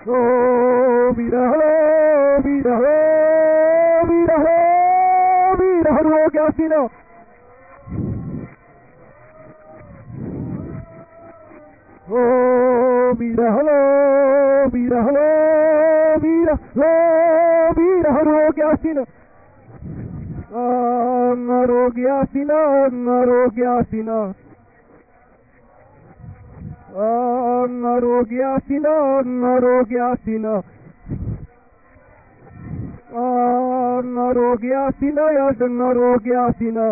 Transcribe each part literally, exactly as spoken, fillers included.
Oh, mira, oh, mira, oh, mira, oh, mira, oh, que así no. Oh, mira, oh, mira, oh, mira, oh, mira, oh, que así no. Arogyasina, Arogyasina, Arogyasina, Arogyasina, Arogyasina, Yasan Arogyasina,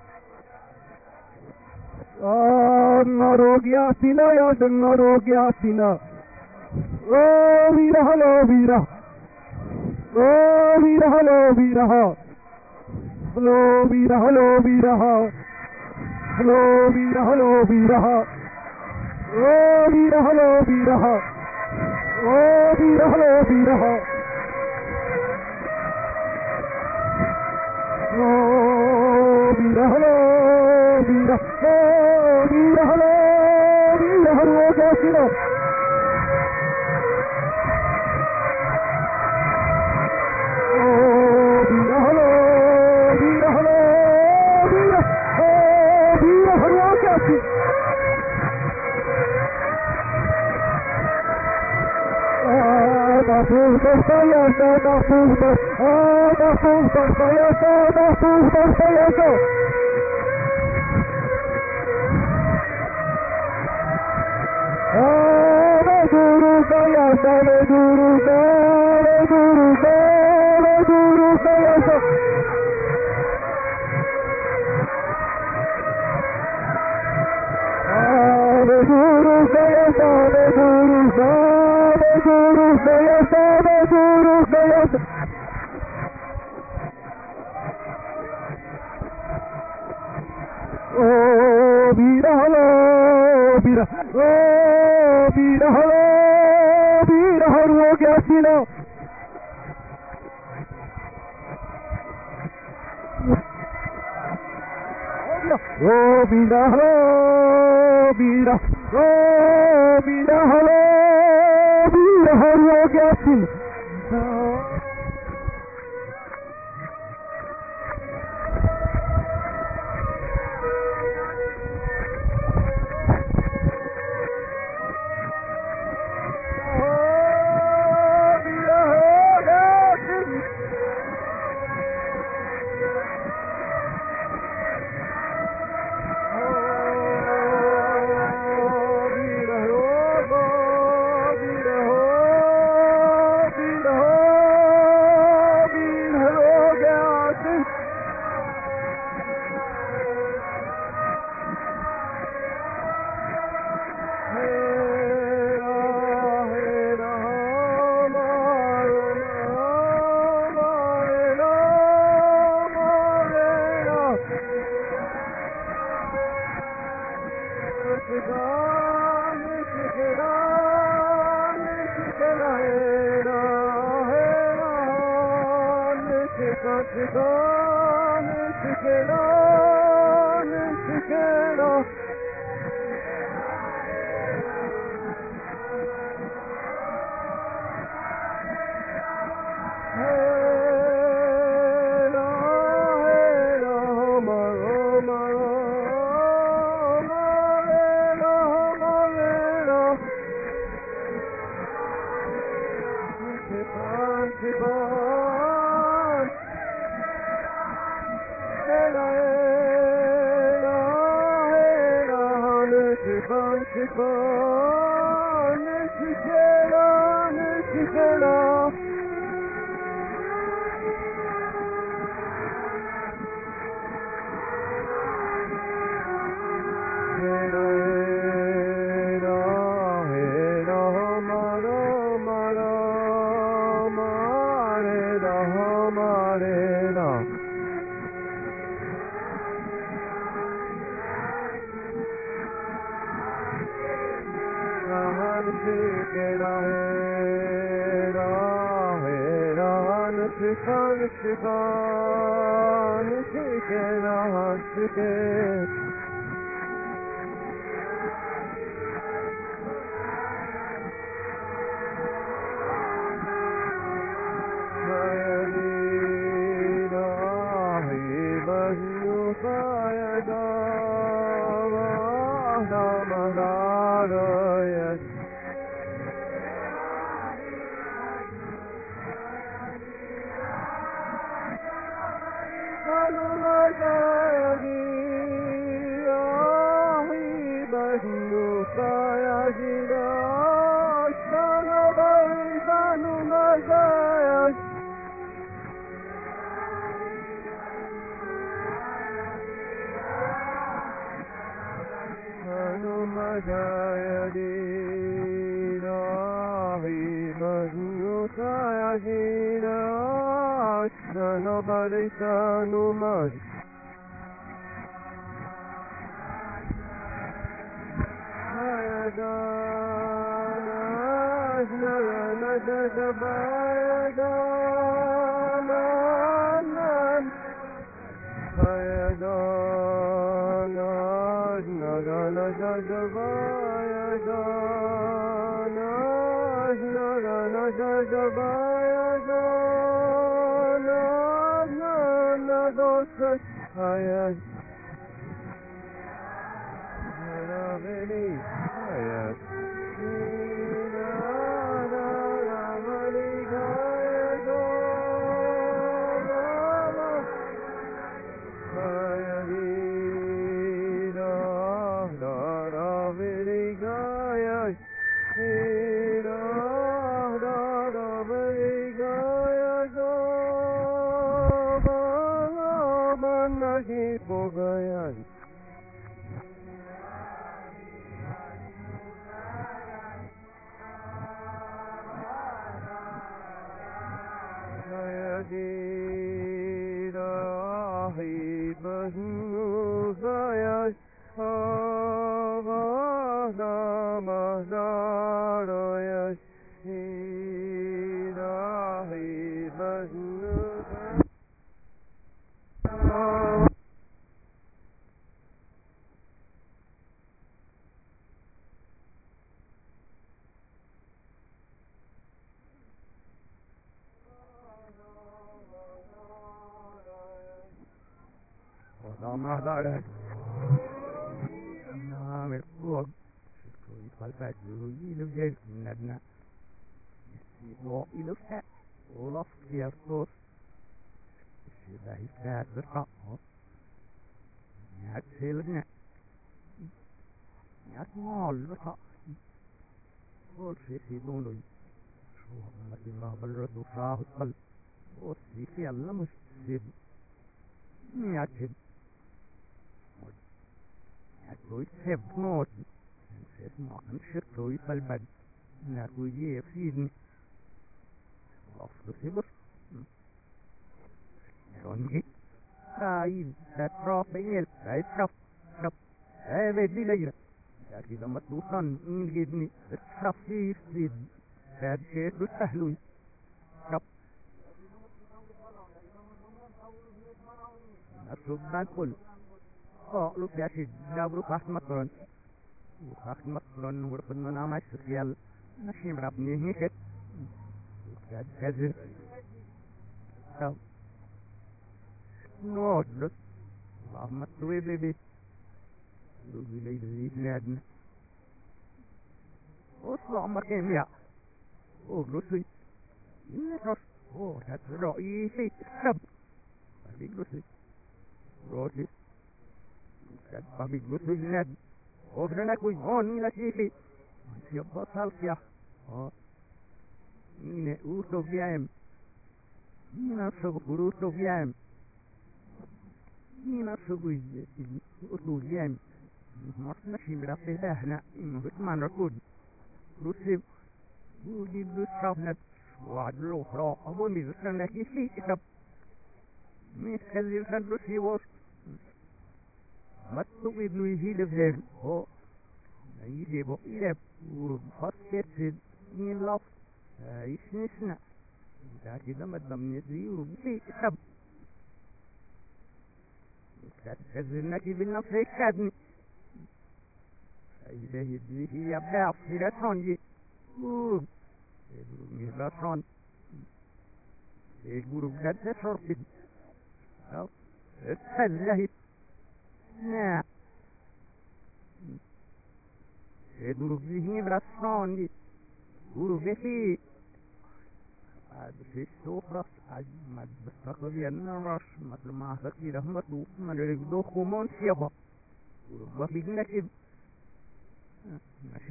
Arogyasina, Yasan Arogyasina. Oh, vira, hello, vira. Oh, vira, hello, vira. Hello, vira, hello, vira. Hello, vira, hello, vira. Oh, vira, hello, vira. Oh, vira, hello, vira. Oh, vira, hello, vira. Oh, vira, hello, vira, hello, Gasino. Mahfuz'dan sayasa, Mahfuz'dan, ah Mahfuz'dan sayasa, Mahfuz'dan sayasa. Ah, Meduru sayasa, Meduru sayasa, Meduru sayasa, Meduru sayasa. Ah, Meduru sayasa, Meduru sayasa, Meduru sayasa, Meduru sayasa. Oh, mira, hello, mira, oh, mira, hello, mira, hello, que así no. Oh, mira, hello, mira, oh, mira, hello, mira, hello, que así no.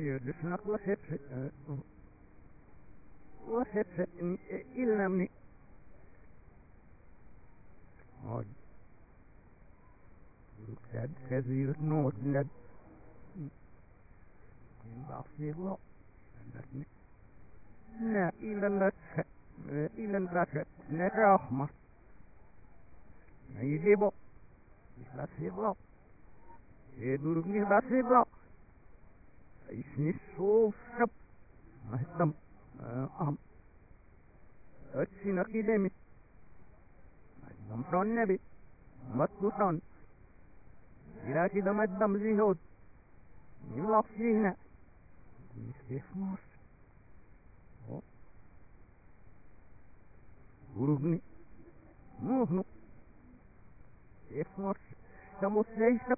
hier dus nog wat het wat het in illamni oh dat كثير نوت لد ينبغي له لا إلى النسخ إلى النسخ نرحمة يجيبه يسلسله يدورني يسلسله يسني الصوف شب مهتم أهم أتسينا كدمي مهتم فرون نبي مطلوطان إلا كده مهتم زيهود يلاف فينا يسكيف مصر ورغني موهنو كيف مصر شموس ليسب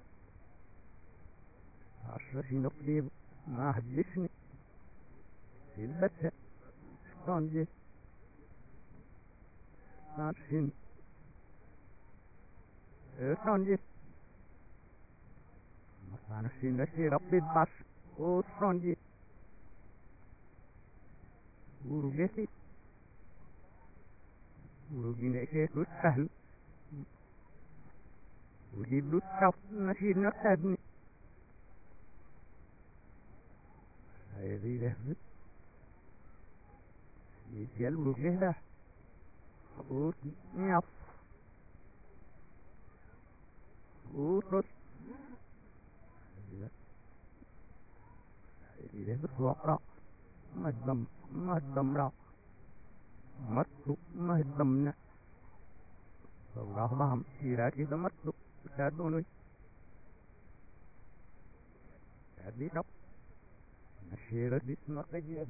عشرشي نقليب ما هدشني في البتة شكرا جي عشرين شكرا جي عشرين لشي ربي الباس وشكرا جي ورغتي ورغينا كيف سهل وجيب له الشف نشيد نقتدني هذه لهفت يتجلبوا كده قوت نيف قوت رس هذه لهفت وقرأ مهدم مهدم را مطلوب مهدمنا فالله بهم إيراكي ده مطلوب تادوني تادي رب نشيرة دي اسمك جيب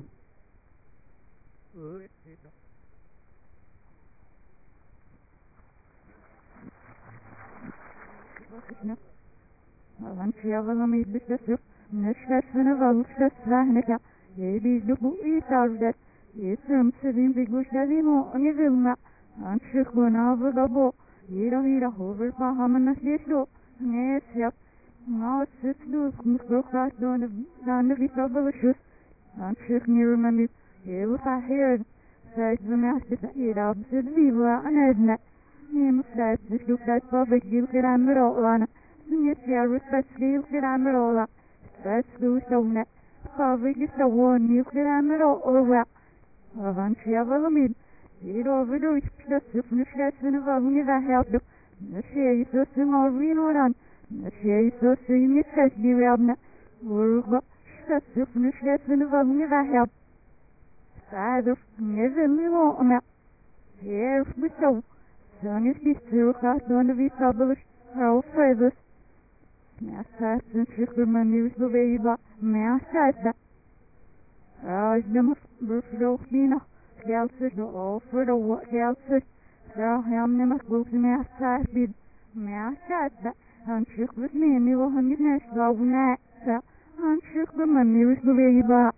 Avan şiyavalım idbiştesif, neşkesini valuştes rahnika, yedizli bu itardet, yesrim sevim biguşlerim o nivilme, anşık bunavı gabo, yira yira hover pahamın nasyeşlo, nesyap, Nausis dus musbruchas dan de vitabelishus, anşık nirmemi, yevu sahir, Seit we meisjes hier op zit viva en edne. Neem seit zich doet dat pavik gil geramerola. Niet ja respect gil geramerola. Stress doe zo net. Pavik is zo one gil geramerola. Want ja wel min. Hier over doe ik dat zoek nu stress en wel niet dat helpt. Nashie is zo small rinoran. Nashie is zo zie niet stress die we hebben. Urga stress zoek nu stress en wel niet dat helpt. Sabe, never me want here we so. Son is this two class on the we publish how favors. Master since you man news the way but master that. As the buffalo fina, Gelser the all for the what Gelser. So him never go to master bid. Master that. And shook with me and you will hang it next love next. And shook the man news the way but.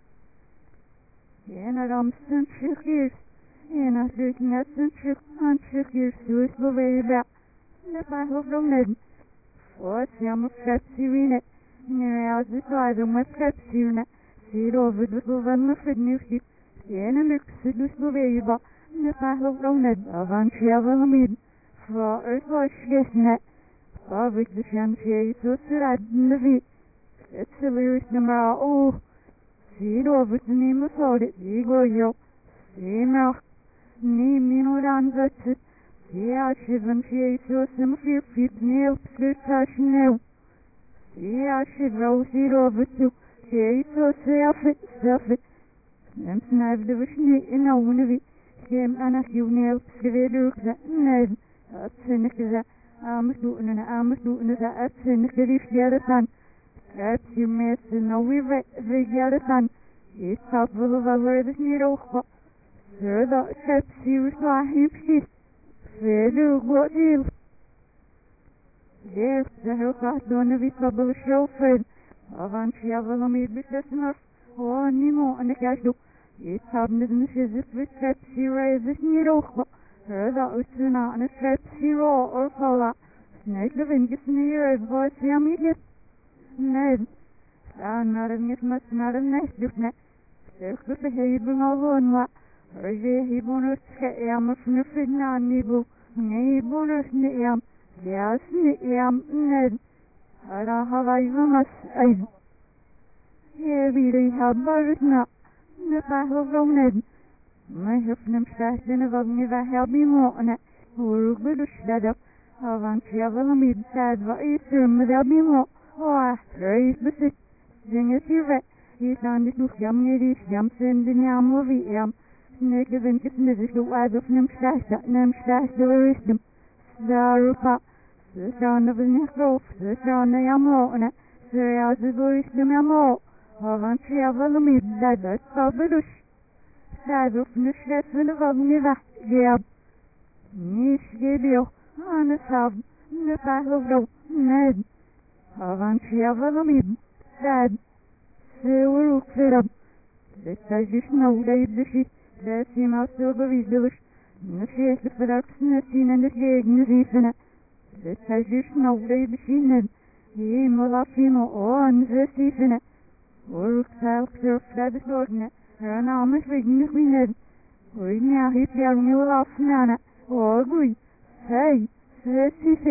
En adam sensjukjes, en als ik net sensjuk aansjukjes doe bewegen. Dat mag ook nog niet. Voor samen schepsivine, nu als ik uit met schepsivine, zie over de gouverne vernieuwd. En een luxe dus bewegen, dat mag ook nog niet. Avant schreeuwen niet. Voor het was gesnet. Voor ik de chance zo in de vie. Het is weer nummer oh. Zie over te nemen voor dit ego, zie nog, neem me nog aan zetten. Zie als je van Jezus hem vier fiets neer op het sneeuw. Zie als je roos hier over toe, Jezus zelf het, zelf het. En snijf de verschniet in oude wie, geen aan het jongen op schreeuwen gezet, nee, dat zijn ik gezet. Ames doen en ames doen, dat zijn ik gericht jaren. Het je mensen nou weer weggered aan. Ik had wel wel weer dus niet oog. Zodat het serieus waar heeft is. Verder wat heel. Daar de heel graag doen we het chauffeur. Want ja wel om je beseffen of. Oh niemand en ik kijk doe. Ik had net een gezet met het serieus is niet oog. Zodat het een aan het het serieus of voilà. Snijdt de winkjes neer het wat je aan mij. Nee, Anarım nasnarım nesdükne. Sırkı behibun avunla. Rejehibun üstke yamus nüfidna nibu. Nibun üstne yam. Yasni yam ned. Ara havayvamas ayz. Yeviri habarutna. Nefahuvroned. Mehufnum şahdını vagni ve habimone. Uruk biluşladık. Avançyavalım ibsad ve isirmi rabimo. Oah, reis bisit. Zingesire. Hisandik nuk yam neriş yam sendin yam ovi yam. Snekevin kisniziş du adufnum şahda. Nem şahda veristim. Darupa. Sıçanı nehrof. Sıçanı yamone. Sırayazı veristim yamo. Avançyavalım ibsad. Sabiluş. Saduf nüşresini vagni ve geyab. Niş geliyor. Anı sav. Ne pahlovdo. Ned. Avançyavalım ibsad. Seuruk serab. Destajış navdayı dışı. Desima soba vizdılış. Nüşesli fıraksına sinendir geğniz isene. Destajış navdayı dışı. Yemo lafimo o anzı sisene. Uruk salk sörfladı sorguna. Ranamış vignis bined. Uynya hip yarmıyor lafnana. Oguy. Hey. Sesisi.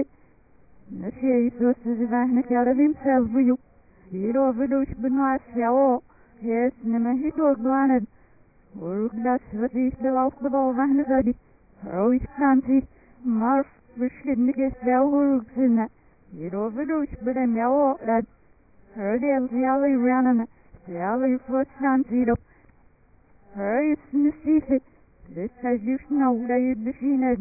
Nüşeyi sözsüzü vahnek yarabim selvuyuk. Hiro viduş bunasya o. Yes neme hit orglaned. Uruk das vatisli laukbadal vahnezadi. Roiş kansi. Marf beschidnikes vel uruk sinne. Hiro viduş bedem ya o lad. Herdel ziyali ranana. Ziyali foskansidop. Reis nesife. Destajış navdayı düşüned.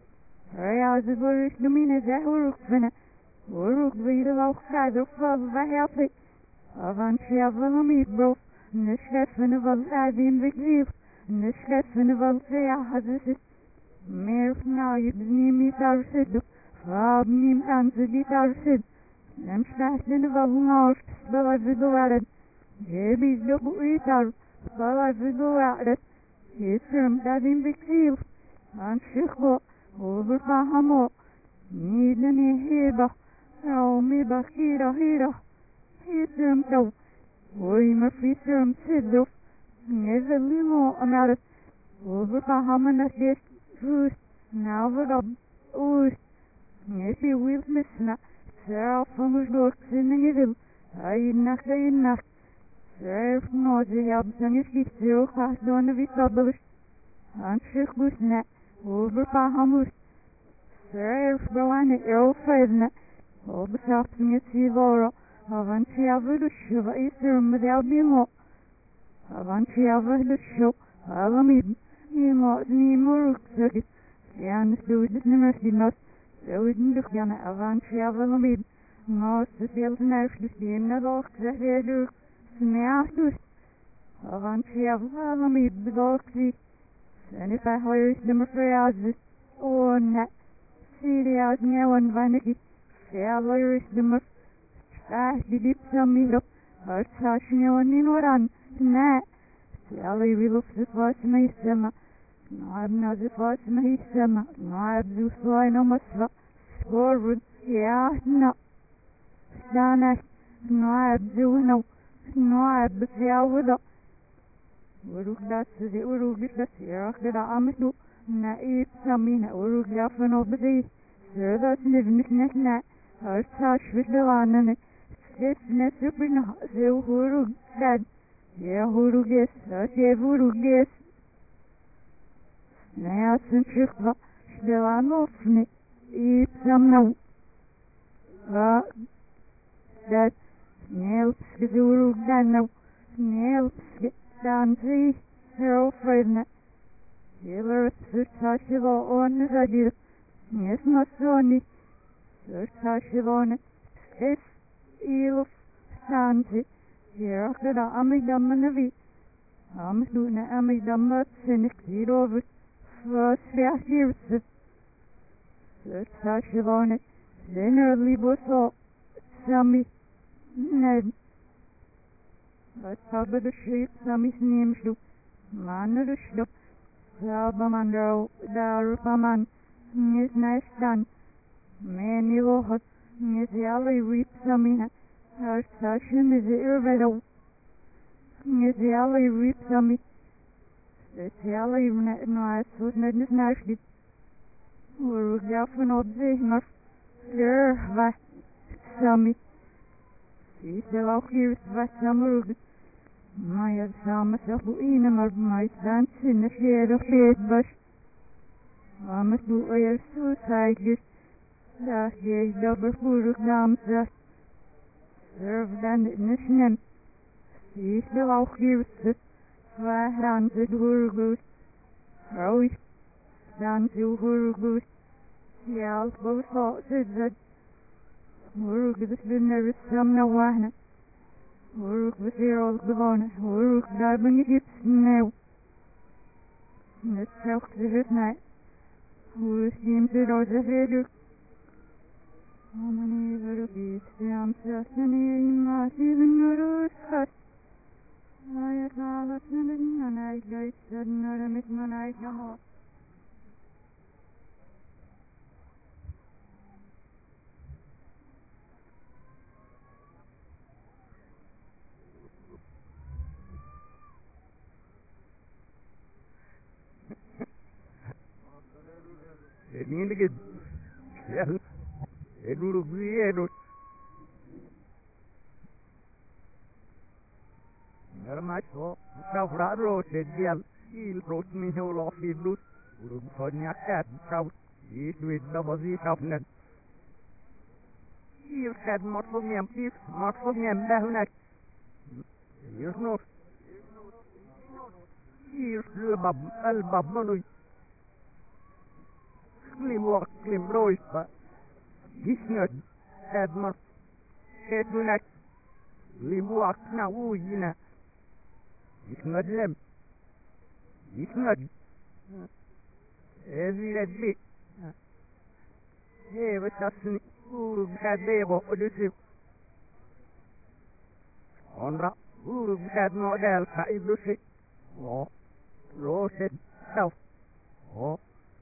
Reyazı barış dumine zahuruk fene. Uruk vide lauksadı fal ve helpi. Avançyavalım ibrof. Nüşresini val azim vikzif. Nüşresini val seyahazısı. Merf naib nimi tarsid. Fab nim tanzidi tarsid. Nemştahdini val naust. Balazı duvarad. Jebizde bu itar. Balazı duvarad. Yesrim dadim vikzif. Anşıkho. Overpahamo. Nidani hiba. Raumi bakira hira. Hisrim tav. Oy mafisrim siddof. Nezelimo anarat. Overpahamana des. Rus. Navarab. Oos. Nesi wils misna. Seraf vangus dorkzinning Aynak aynak. Seraf nozi yabzangis gitsi khas don visabalış. Anşık gusna. Overpahamus. Seraf brawani elfedna. Obsaftinge sivoro. Avançyavaluşu ve isirmi albimo. Avançyavaluşu. Alamid. Nimo nimuruk sakit. Yanlış dövdük nimesinos. Dövdük yana avançyavalımid. Nossa seltenarflus dina doksa heduk. Smeastus. Avançyavalımid bedoksi. Seni pahlayış demofreyazı. Ona. Siriaz nyawan vaniki. Sealayış demof. Ah didip samiro. Artaş nyawan ninoran. Na. Sealay vilupsus vasma isama. Naab nazif vasma isama. Naab zuslayna masva. Skorvud. Yaahna. Danak. Naab zuhnaw. Naab bsiyawda. Uruk daszi uruk das yaakda amdu. Naib samina uruk yafano bzi. Sırdas nivniknekna. Artaş vidlanane. Sesne süpina. Zev huruk dad. Ya huruk es. Atev huruk es. Nayasın çıkva. Şdelanofni. İp samnav. Va. Dad. Nelpski zuruk danav. Nelpski. Danzi. Herofredna. Yılır sırtaşıva onu zadir. Nesmasoni. Sırtaşıvone. Ses. İluf. Sanzi. Yerakda amidamanavi. Amduna amidamat senik zirovut. Vasvyahdivsit. Sırtaşıvone. Zenerli boso. Sami. Ned. Atabada şeyip sami snimşlu. Manırışlu. Sabamandro. Darupaman. Nis naistan. Meni lohat. Nis yali rip samina. Artaşım zirvelo. Nizyalı ripsami. Nizyalı ibn Nuasud Nashdi. Urugafan obzihnas. Yerva. Sami. Iselauchir Svatamurg. Maya Samasafu Inamar my son in the shade of his bush. I must do a suicide. That is double food dams that serve than nation. Iselauchir Svahan the Durgus. Roy. Dan to Hurgus. Yell both thoughts that Urug is the nearest some no one. Uruk was here all gone. Uruk diving it now. The self this night. Who seems it or the header? How many little beasts am certain not even notice cut. I have all a sudden and I guess that not a miss my night no. Need to get yes, it would be it. Never much so. Now, Rado said, Yell, he'll brought me whole off his loot. Would have got cat and trout. Eat with double the sharpness. He'll had more for me and peace, more for me and baronet. Here's no. Here's the bub, albub, money. Slim walk, slim roys, but this nut had more head to neck. Slim walk now, oh, you know. It's not them. It's not. Every red bit. Hey, what's that? Who had they about this? On that, who had no else, I do say. Oh, roasted self. Oh.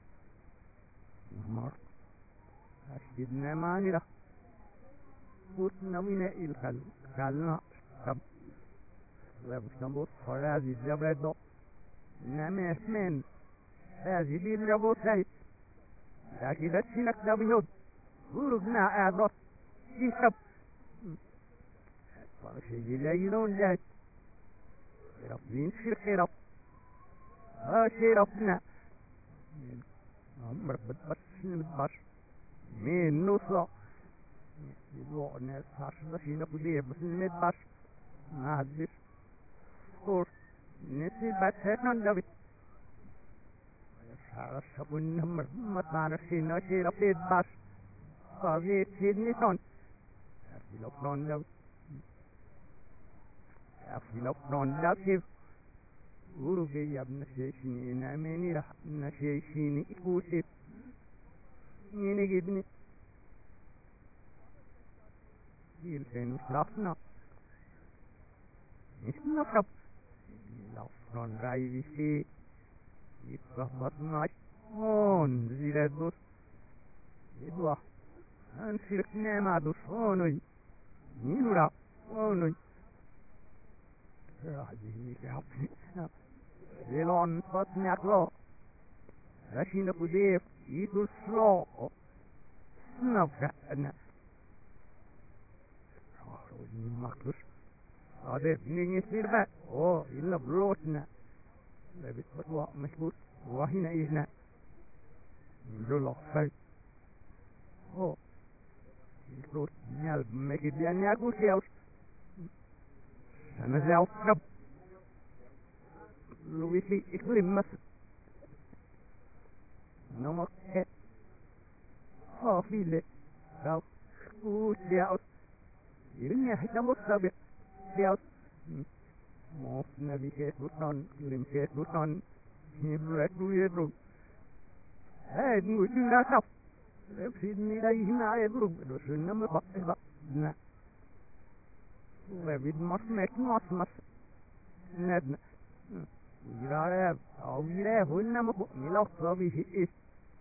Mar أشدنا مانرة وتنا من الخل خلنا سب لبستنبوت فرازي جبردو نعم اسمين هذه بالجبوت سيد لكن لسنك دبيود ورقنا أدرس في سب فرشي ليلون جاي ربين شرق رب هاشي ربنا عمر بتبس بتبس مين نوصل يروح الناس عشرة هنا بديه بس نتبس ما هدش صور نسي بس هنندبت يسعى الشبون نمر ما تعرف هنا شيء رفيد بس قاضي تسيد نسون أفي لفرون لو أفي لفرون لو كيف ورغي يا ابن شيشيني نعميني رح ابن شيشيني إكوسي يني جبني يلفين وشلافنا نسنا فرب لفرون رايبي سي يترهبطنا هون زيلا دوس يدوح أنسرقنا مع دوس هونوي ينورا هونوي راجي يحبني Elon Potnaklo. Rushing up with it, it was slow. No, and Marcus. Are they bringing it back? Oh, in the broadna. Let it put what Miss Wood, Wahina is not. You look sight. Oh, it wrote, make it the Anago house. And as out. Louis Eclimus. No more cat. Oh, feel it. Out. Good out. You didn't have to look at it. Out. Most navigate with on, limit with on. Him right to your room. I knew you that up. Let's see me that in our room. It was a number of nah. Where we must make not must. Ned. Yürare, avire, hunna bu milaf tabi is.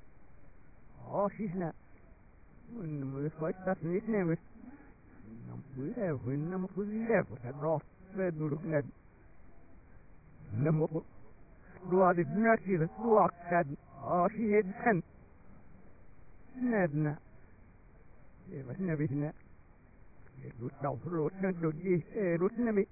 Oh, she's not. When the first person is never. we have when number for the ever had lost red look net. Number blood is not even locked had oh she had ten. Nedna. It was never in that. It was down the road and to ye a root nemi.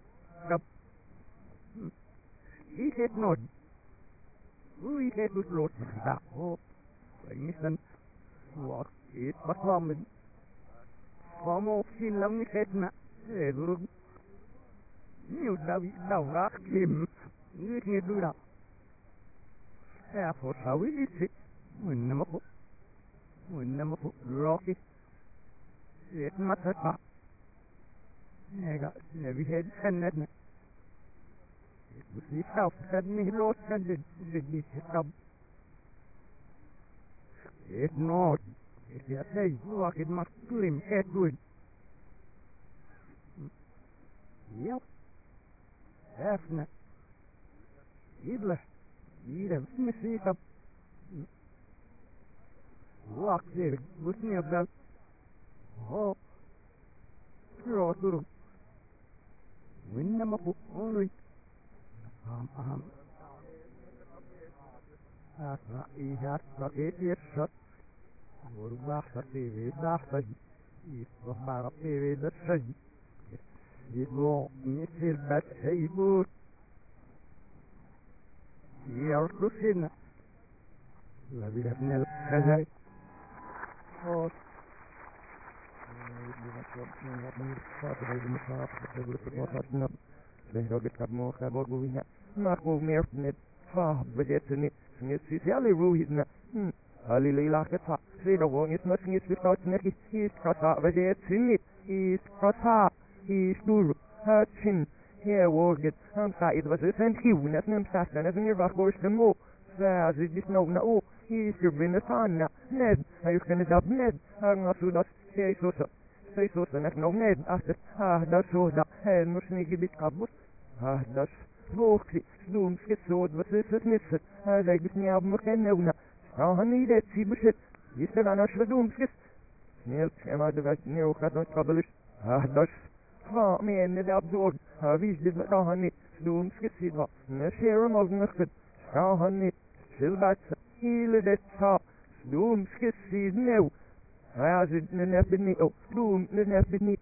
He said not. We said was road that hope. When he what it was from from off in long said na. A look. You now rock him. You can do that. Therefore, how is it? When number when number rocky. It must have got. I got never had ten that. It was the self that me lost and did this come. It's not. It's a day walk it must glim head good. Yep. After Idler. Idler. Missy up. Walk there. With me about. Oh. Throw through. Win them up only. Um, um. After he has got eight years shot. Or back at the way back. He's the bar up the way that says. It will miss his bad table. Here to sin. La vida nel casai. Oh. Marco Mertnet, far bezetten it, it's really ruined. Ali lacht het, ze de woon is misschien is without nekjes, is kasa, bezetten it, is kasa, is door, het zin, hier wordt het, en sa het was het en hieuw, net nem sas, en het meer wacht voor zijn mo, sa ze is nou na o, is er binnen sana, net, hij kan het op net, en als u dat, zij zo zo. Zij zo zo, net nog net, achter, ah, dat zo dat, en moest niet gebit kabut, ah, dat Volkje, doen, schitsoort, wat is het missen? Hij zegt dus niet op me geen neuna. Zou hij niet het zien bezit? Is er dan als we doen, schis? Sneeuwt, en maar de weg nieuw gaat nooit kabbelen. Ah, dat is. Van mij in de absurd. Hij wist dit, zou hij niet. Doen, schis, ziet wat. Ne scheer hem als een schut. Zou hij niet. Stilbaatse. Hele dit zou. Doen, schis, ziet nieuw. Hij zit een nef niet op. Doen, een nef niet.